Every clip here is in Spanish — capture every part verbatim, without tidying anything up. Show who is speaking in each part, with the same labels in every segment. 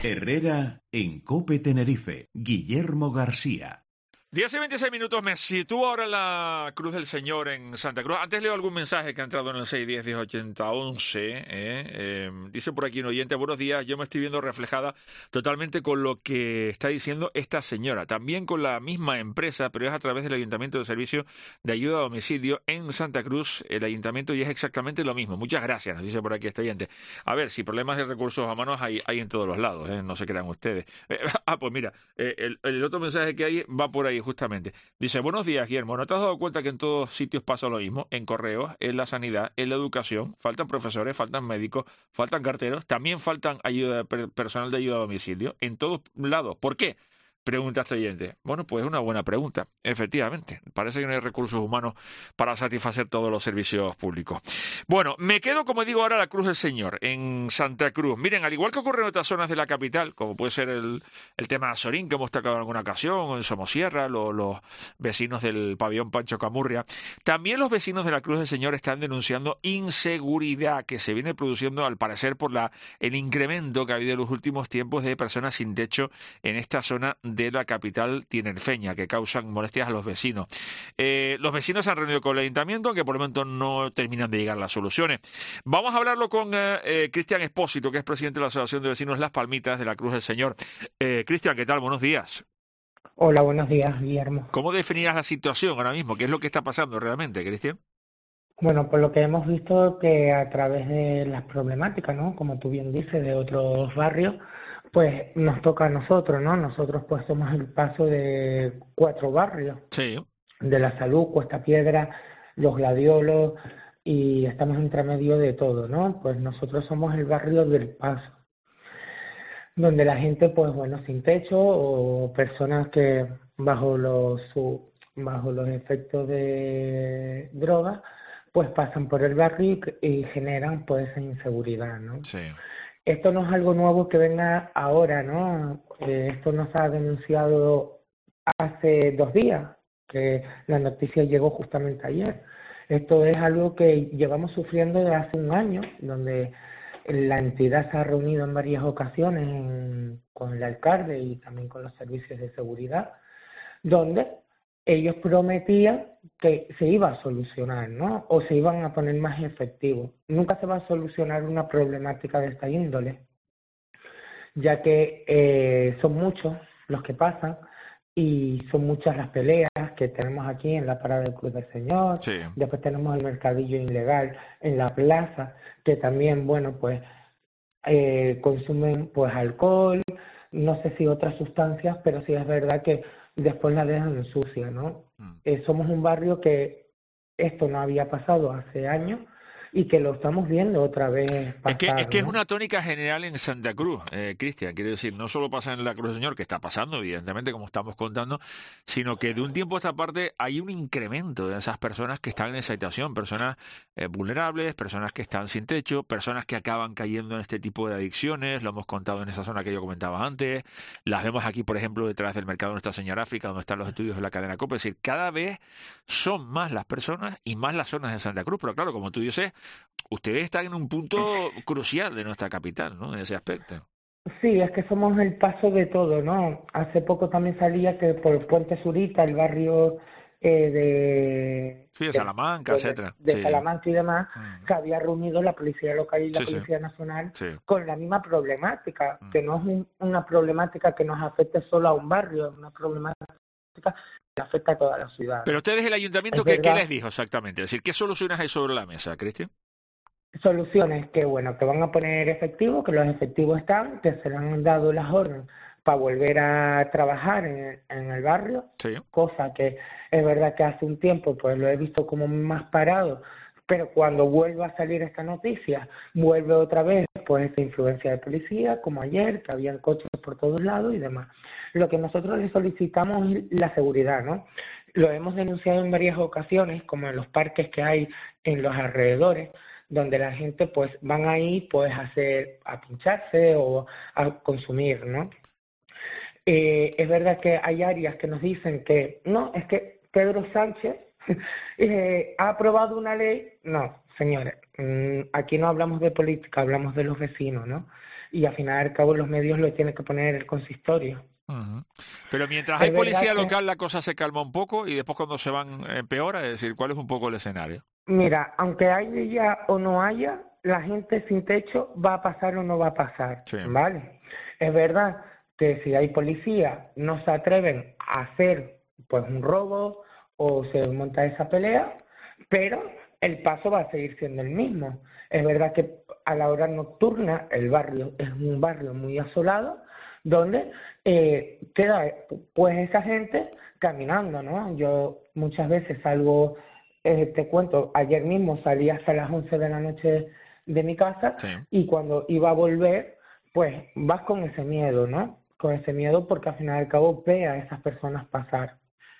Speaker 1: Herrera en COPE Tenerife, Guillermo García.
Speaker 2: diez y veintiséis minutos, me sitúo ahora en la Cruz del Señor en Santa Cruz. Antes leo algún mensaje que ha entrado en el seis diez diez ochenta once. Eh, eh, dice por aquí un oyente: buenos días, yo me estoy viendo reflejada totalmente con lo que está diciendo esta señora. También con la misma empresa, pero es a través del Ayuntamiento de Servicio de Ayuda a Domicilio en Santa Cruz, el Ayuntamiento, y es exactamente lo mismo. Muchas gracias, nos dice por aquí este oyente. A ver, si problemas de recursos humanos hay, hay en todos los lados, eh, no se crean ustedes. Eh, ah, pues mira, eh, el, el otro mensaje que hay va por ahí justamente. Dice: buenos días, Guillermo, ¿no te has dado cuenta que en todos sitios pasa lo mismo? En correos, en la sanidad, en la educación, faltan profesores, faltan médicos, faltan carteros, también faltan ayuda, personal de ayuda a domicilio, en todos lados. ¿Por qué? Pregunta este oyente. Bueno, pues es una buena pregunta. Efectivamente, parece que no hay recursos humanos para satisfacer todos los servicios públicos. Bueno, me quedo, como digo, ahora a la Cruz del Señor, en Santa Cruz. Miren, al igual que ocurre en otras zonas de la capital, como puede ser el, el tema de Azorín, que hemos tocado en alguna ocasión, o en Somosierra, lo, los vecinos del pabellón Pancho Camurria, también los vecinos de la Cruz del Señor están denunciando inseguridad que se viene produciendo, al parecer, por la el incremento que ha habido en los últimos tiempos de personas sin techo en esta zona de la capital tinerfeña, que causan molestias a los vecinos. Eh, los vecinos se han reunido con el ayuntamiento, aunque por el momento no terminan de llegar las soluciones. Vamos a hablarlo con eh, eh, Cristian Espósito, que es presidente de la Asociación de Vecinos Las Palmitas de la Cruz del Señor. Eh, Cristian, ¿qué tal? Buenos días.
Speaker 3: Hola, buenos días, Guillermo.
Speaker 2: ¿Cómo definías la situación ahora mismo? ¿Qué es lo que está pasando realmente, Cristian?
Speaker 3: Bueno, por lo que hemos visto que a través de las problemáticas, ¿no? Como tú bien dices, de otros barrios, pues nos toca a nosotros, ¿no? Nosotros pues somos el paso de cuatro barrios.
Speaker 2: Sí.
Speaker 3: De la Salud, Cuesta Piedra, Los Gladiolos, y estamos entre medio de todo, ¿no? Pues nosotros somos el barrio del Paso, donde la gente, pues bueno, sin techo o personas que bajo los, su, bajo los efectos de drogas, pues pasan por el barrio y, y generan pues esa inseguridad, ¿no?
Speaker 2: Sí.
Speaker 3: Esto no es algo nuevo que venga ahora, ¿no? Eh, esto nos ha denunciado hace dos días, que la noticia llegó justamente ayer. Esto es algo que llevamos sufriendo desde hace un año, donde la entidad se ha reunido en varias ocasiones en, con el alcalde y también con los servicios de seguridad, donde ellos prometían que se iba a solucionar, ¿no? O se iban a poner más efectivos. Nunca se va a solucionar una problemática de esta índole, ya que eh, son muchos los que pasan y son muchas las peleas que tenemos aquí en la parada del Cruz del Señor.
Speaker 2: Sí.
Speaker 3: Después tenemos el mercadillo ilegal en la plaza, que también, bueno, pues eh, consumen pues alcohol, no sé si otras sustancias, pero sí es verdad que después la dejan sucia, ¿no? Mm. Eh, somos un barrio que esto no había pasado hace años y que lo estamos viendo otra vez pasar.
Speaker 2: Es que, es, que
Speaker 3: ¿no?
Speaker 2: es una tónica general en Santa Cruz, eh, Cristian, quiero decir, no solo pasa en la Cruz del Señor, que está pasando, evidentemente, como estamos contando, sino que de un tiempo a esta parte hay un incremento de esas personas que están en esa situación, personas eh, vulnerables, personas que están sin techo, personas que acaban cayendo en este tipo de adicciones, lo hemos contado en esa zona que yo comentaba antes, las vemos aquí, por ejemplo, detrás del mercado de Nuestra Señora África, donde están los estudios de la cadena COPE, es decir, cada vez son más las personas y más las zonas de Santa Cruz, pero claro, como tú dices, ustedes están en un punto crucial de nuestra capital, ¿no? En ese aspecto.
Speaker 3: Sí, es que somos el paso de todo, ¿no? Hace poco también salía que por Puente Zurita, el barrio eh, de...
Speaker 2: Sí, de Salamanca,
Speaker 3: de,
Speaker 2: etcétera.
Speaker 3: De
Speaker 2: sí.
Speaker 3: Salamanca y demás,
Speaker 2: Mm.
Speaker 3: se había reunido la Policía Local y la
Speaker 2: sí,
Speaker 3: Policía
Speaker 2: sí.
Speaker 3: Nacional
Speaker 2: sí.
Speaker 3: con la misma problemática,
Speaker 2: Mm.
Speaker 3: que no es un, una problemática que nos afecte solo a un barrio, es una problemática que afecta a toda la ciudad.
Speaker 2: Pero ustedes, el ayuntamiento, ¿qué, ¿qué les dijo exactamente? Es decir, ¿qué soluciones hay sobre la mesa, Cristian?
Speaker 3: Soluciones que, bueno, que van a poner efectivos, que los efectivos están, que se les han dado las órdenes para volver a trabajar en, en el barrio,
Speaker 2: sí.
Speaker 3: Cosa que es verdad que hace un tiempo pues lo he visto como más parado, pero cuando vuelve a salir esta noticia, vuelve otra vez pues esta influencia de policía, como ayer, que habían coches por todos lados y demás. Lo que nosotros le solicitamos es la seguridad, ¿no? Lo hemos denunciado en varias ocasiones, como en los parques que hay en los alrededores, donde la gente pues van ahí pues a hacer, a pincharse o a consumir, ¿no? Eh, es verdad que hay áreas que nos dicen que no, es que Pedro Sánchez eh, ha aprobado una ley. No, señores, mmm, aquí no hablamos de política, hablamos de los vecinos, ¿no? y al final y al cabo los medios lo tiene que poner el consistorio.
Speaker 2: Uh-huh. Pero mientras
Speaker 3: Es
Speaker 2: hay policía
Speaker 3: verdad que,
Speaker 2: local la cosa se calma un poco y después cuando se van empeora, es decir, ¿cuál es un poco el escenario?
Speaker 3: mira, aunque haya o no haya, la gente sin techo va a pasar o no va a pasar,
Speaker 2: Sí.
Speaker 3: ¿vale? Es verdad que si hay policía no se atreven a hacer pues un robo o se monta esa pelea, pero el paso va a seguir siendo el mismo. Es verdad que a la hora nocturna el barrio es un barrio muy asolado, donde eh, queda pues esa gente caminando, ¿no? Yo muchas veces salgo, eh, te cuento, ayer mismo salí hasta las once de la noche de mi casa
Speaker 2: Sí.
Speaker 3: y cuando iba a volver, pues vas con ese miedo, ¿no? Con ese miedo porque al final y al cabo ve a esas personas pasar.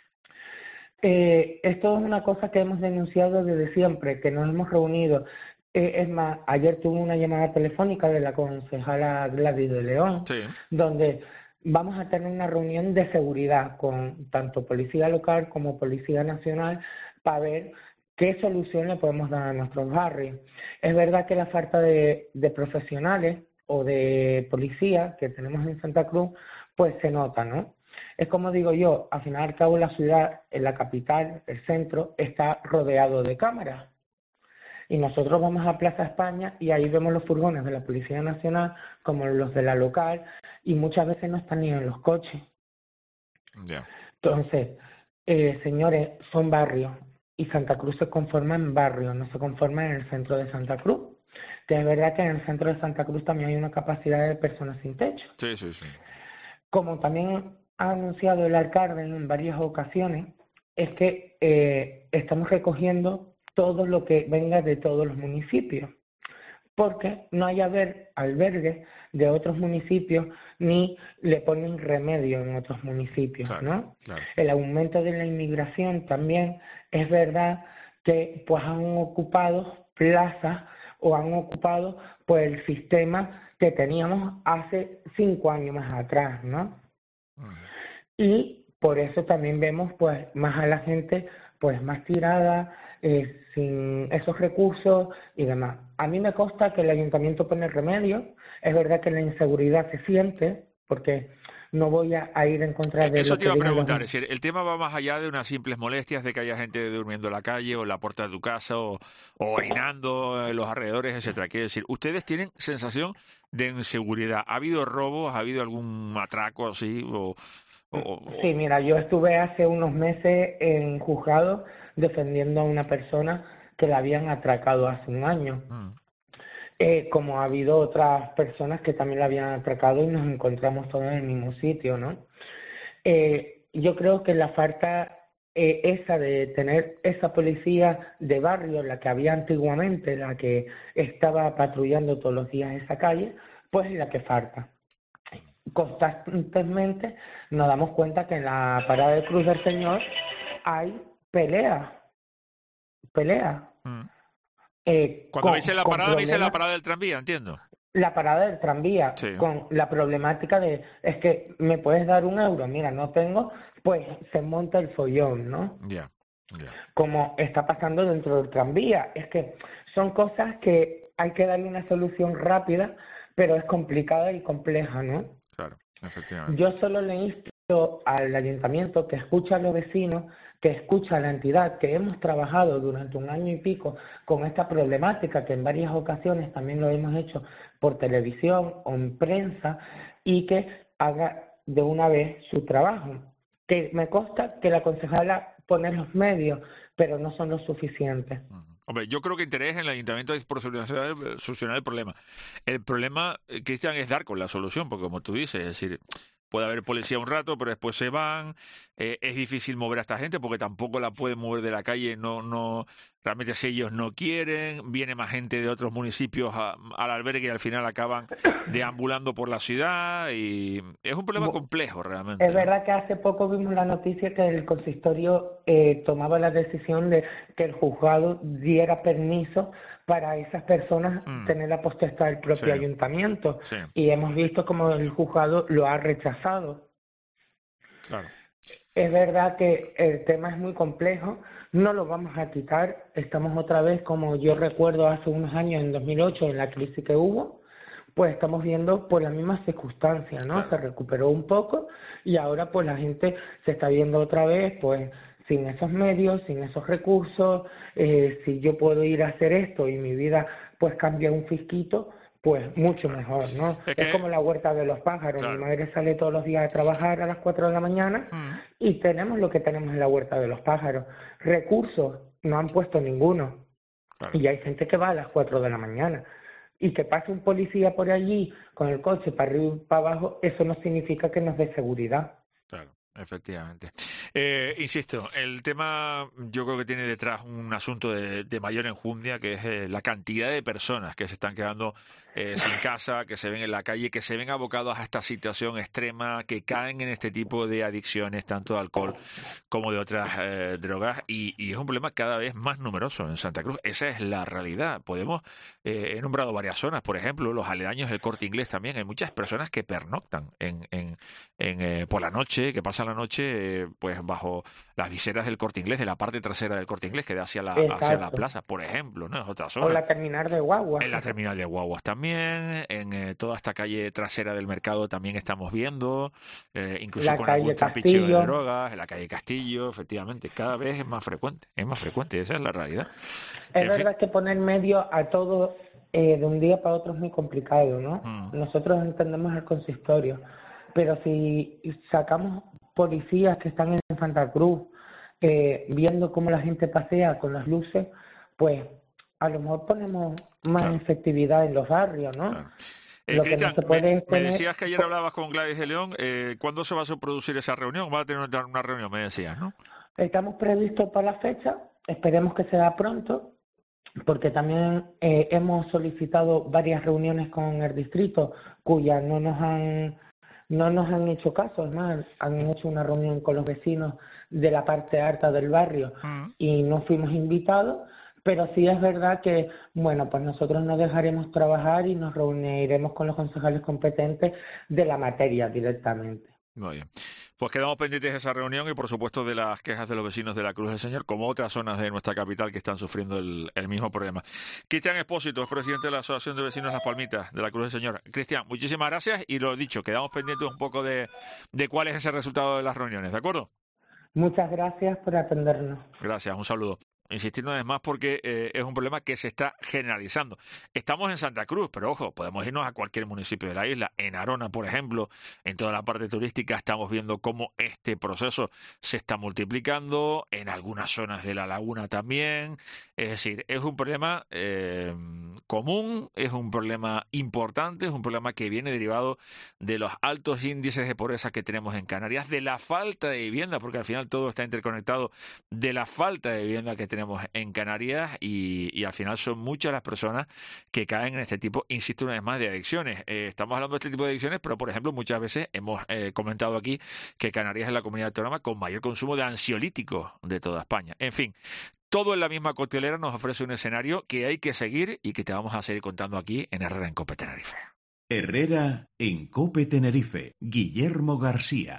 Speaker 3: Eh, esto es una cosa que hemos denunciado desde siempre, que nos hemos reunido. Eh, es más, ayer tuve una llamada telefónica de la concejala Gladys de León,
Speaker 2: Sí.
Speaker 3: donde vamos a tener una reunión de seguridad con tanto Policía Local como Policía Nacional para ver qué solución le podemos dar a nuestros barrios. Es verdad que la falta de, de profesionales o de policía que tenemos en Santa Cruz, pues se nota, ¿no? Es como digo yo, al final y al cabo la ciudad, en la capital, el centro, está rodeado de cámaras. Y nosotros vamos a Plaza España y ahí vemos los furgones de la Policía Nacional como los de la local y muchas veces no están ni en los coches.
Speaker 2: Yeah.
Speaker 3: Entonces, eh, señores, son barrios y Santa Cruz se conforma en barrios, no se conforma en el centro de Santa Cruz. Que es verdad que en el centro de Santa Cruz también hay una capacidad de personas sin techo.
Speaker 2: Sí, sí, sí.
Speaker 3: Como también ha anunciado el alcalde en varias ocasiones, es que eh, estamos recogiendo todo lo que venga de todos los municipios, porque no hay haber albergues de otros municipios ni le ponen remedio en otros municipios,
Speaker 2: Claro,
Speaker 3: ¿no?
Speaker 2: claro.
Speaker 3: El aumento de la inmigración también es verdad que pues han ocupado plazas o han ocupado pues el sistema que teníamos hace cinco años más atrás, ¿no?
Speaker 2: Uh-huh.
Speaker 3: Y por eso también vemos pues más a la gente pues más tirada, eh, sin esos recursos y demás. A mí me consta que el ayuntamiento pone remedio, es verdad que la inseguridad se siente, porque no voy a, a ir en contra de
Speaker 2: Eso
Speaker 3: lo
Speaker 2: te
Speaker 3: que
Speaker 2: iba a
Speaker 3: digan
Speaker 2: preguntar,
Speaker 3: los...
Speaker 2: es decir, el tema va más allá de unas simples molestias de que haya gente durmiendo en la calle o en la puerta de tu casa o, o orinando en los alrededores, etcétera. Quiere decir, ustedes tienen sensación de inseguridad. ¿Ha habido robos? ¿Ha habido algún atraco así? O, o,
Speaker 3: Sí, mira, yo estuve hace unos meses en juzgado defendiendo a una persona que la habían atracado hace un año.
Speaker 2: Mm.
Speaker 3: Eh, como ha habido otras personas que también la habían atracado y nos encontramos todos en el mismo sitio, ¿no? Eh, yo creo que la falta eh, esa de tener esa policía de barrio, la que había antiguamente, la que estaba patrullando todos los días esa calle, pues es la que falta. Constantemente nos damos cuenta que en la parada de Cruz del Señor hay pelea, pelea.
Speaker 2: Mm.
Speaker 3: Eh,
Speaker 2: Cuando
Speaker 3: con,
Speaker 2: me dice la
Speaker 3: con
Speaker 2: parada, me dice la
Speaker 3: problemas-
Speaker 2: parada del tranvía, entiendo.
Speaker 3: la parada del tranvía,
Speaker 2: Sí.
Speaker 3: con la problemática de, es que me puedes dar un euro, mira, no tengo, pues se monta el follón, ¿no?
Speaker 2: Ya, ya.
Speaker 3: Como está pasando dentro del tranvía. Es que son cosas que hay que darle una solución rápida, pero es complicada y compleja, ¿no?
Speaker 2: Claro, efectivamente.
Speaker 3: Yo solo le insto al ayuntamiento que escuche a los vecinos, que escuche a la entidad, que hemos trabajado durante un año y pico con esta problemática, que en varias ocasiones también lo hemos hecho por televisión o en prensa, y que haga de una vez su trabajo. Que me consta que la concejala pone los medios, pero no son los suficientes.
Speaker 2: Ujú. Hombre, yo creo que interés en el ayuntamiento es por solucionar, solucionar el problema. El problema, eh, Cristian, es dar con la solución, porque como tú dices, es decir, puede haber policía un rato, pero después se van. Eh, es difícil mover a esta gente porque tampoco la pueden mover de la calle. No, no, realmente si ellos no quieren, viene más gente de otros municipios a- al albergue y al final acaban deambulando por la ciudad y es un problema
Speaker 3: Bu-
Speaker 2: complejo realmente.
Speaker 3: Es
Speaker 2: ¿no?
Speaker 3: verdad que hace poco vimos la noticia que el consistorio eh, tomaba la decisión de que el juzgado diera permiso para esas personas
Speaker 2: Mm.
Speaker 3: tener la potestad del propio
Speaker 2: Sí.
Speaker 3: ayuntamiento.
Speaker 2: Sí,
Speaker 3: Y hemos visto como el juzgado lo ha rechazado.
Speaker 2: claro.
Speaker 3: Es verdad que el tema es muy complejo, no lo vamos a quitar, estamos otra vez, como yo recuerdo hace unos años, en dos mil ocho, en la crisis que hubo, pues estamos viendo por las mismas circunstancias, ¿no?
Speaker 2: Claro.
Speaker 3: Se recuperó un poco y ahora pues la gente se está viendo otra vez, pues sin esos medios, sin esos recursos, eh, si yo puedo ir a hacer esto y mi vida pues cambia un fisquito, pues mucho mejor, ¿no?
Speaker 2: Es
Speaker 3: Es,
Speaker 2: que-
Speaker 3: como la huerta de los pájaros.
Speaker 2: Claro.
Speaker 3: Mi madre sale todos los días a trabajar a las cuatro de la mañana
Speaker 2: Mm.
Speaker 3: y tenemos lo que tenemos en la huerta de los pájaros. Recursos no han puesto ninguno.
Speaker 2: Claro.
Speaker 3: Y hay gente que va a las cuatro de la mañana. Y que pase un policía por allí con el coche para arriba y para abajo, eso no significa que nos dé seguridad.
Speaker 2: Claro, efectivamente. Eh, insisto, el tema yo creo que tiene detrás un asunto de, de mayor enjundia, que es eh, la cantidad de personas que se están quedando eh, sin casa, que se ven en la calle, que se ven abocados a esta situación extrema, que caen en este tipo de adicciones, tanto de alcohol como de otras eh, drogas, y, y es un problema cada vez más numeroso en Santa Cruz. Esa es la realidad. Podemos, eh, he nombrado varias zonas, por ejemplo, los aledaños del Corte Inglés también. Hay muchas personas que pernoctan en, en, en eh, por la noche, que pasan la noche eh, pues bajo las viseras del Corte Inglés, de la parte trasera del Corte Inglés, que da hacia la, hacia la
Speaker 3: Exacto.
Speaker 2: plaza, por ejemplo, ¿no? Es otra
Speaker 3: O
Speaker 2: zona.
Speaker 3: la terminal de guagua.
Speaker 2: En la terminal de guaguas también, en eh, toda esta calle trasera del mercado también estamos viendo, eh, incluso
Speaker 3: La
Speaker 2: con
Speaker 3: calle
Speaker 2: algún trapicheo de
Speaker 3: Castillo.
Speaker 2: drogas, en la calle Castillo, efectivamente, cada vez es más frecuente, es más frecuente, esa es la realidad.
Speaker 3: Es
Speaker 2: En fin.
Speaker 3: verdad que poner medio a todo eh, de un día para otro es muy complicado, ¿no?
Speaker 2: Mm.
Speaker 3: Nosotros entendemos el consistorio, pero si sacamos policías que están en Santa Cruz eh, viendo cómo la gente pasea con las luces, pues a lo mejor ponemos más
Speaker 2: Claro.
Speaker 3: efectividad en los barrios, ¿no?
Speaker 2: Claro. Eh,
Speaker 3: Lo que no
Speaker 2: Cristian,
Speaker 3: se puede
Speaker 2: me,
Speaker 3: es
Speaker 2: me
Speaker 3: tener-
Speaker 2: decías que ayer hablabas con Gladys de León, eh, ¿cuándo se va a producir esa reunión? Va a tener una una reunión, me decías, ¿no?
Speaker 3: Estamos previstos para la fecha, esperemos que sea pronto, porque también eh, hemos solicitado varias reuniones con el distrito cuyas no nos han no nos han hecho caso, es más, han hecho una reunión con los vecinos de la parte alta del barrio
Speaker 2: Mm.
Speaker 3: y no fuimos invitados, pero sí es verdad que, bueno, pues nosotros no dejaremos trabajar y nos reuniremos con los concejales competentes de la materia directamente.
Speaker 2: Muy bien. Pues quedamos pendientes de esa reunión y, por supuesto, de las quejas de los vecinos de la Cruz del Señor, como otras zonas de nuestra capital que están sufriendo el, el mismo problema. Cristian Espósito es presidente de la Asociación de Vecinos Las Palmitas de la Cruz del Señor. Cristian, muchísimas gracias y lo dicho, quedamos pendientes un poco de, de cuál es ese resultado de las reuniones, ¿de acuerdo?
Speaker 3: Muchas gracias por atendernos.
Speaker 2: Gracias, un saludo. Insistir una vez más porque eh, es un problema que se está generalizando. Estamos en Santa Cruz, pero ojo, podemos irnos a cualquier municipio de la isla. En Arona, por ejemplo, en toda la parte turística estamos viendo cómo este proceso se está multiplicando, en algunas zonas de la laguna también. Es decir, es un problema eh, común, es un problema importante, es un problema que viene derivado de los altos índices de pobreza que tenemos en Canarias, de la falta de vivienda, porque al final todo está interconectado, de la falta de vivienda que tenemos en Canarias y, y al final son muchas las personas que caen en este tipo, insisto una vez más, de adicciones. Eh, estamos hablando de este tipo de adicciones, pero por ejemplo muchas veces hemos eh, comentado aquí que Canarias es la comunidad autónoma con mayor consumo de ansiolíticos de toda España. En fin, todo en la misma coctelera nos ofrece un escenario que hay que seguir y que te vamos a seguir contando aquí en Herrera en COPE Tenerife.
Speaker 1: Herrera en COPE Tenerife. Guillermo García.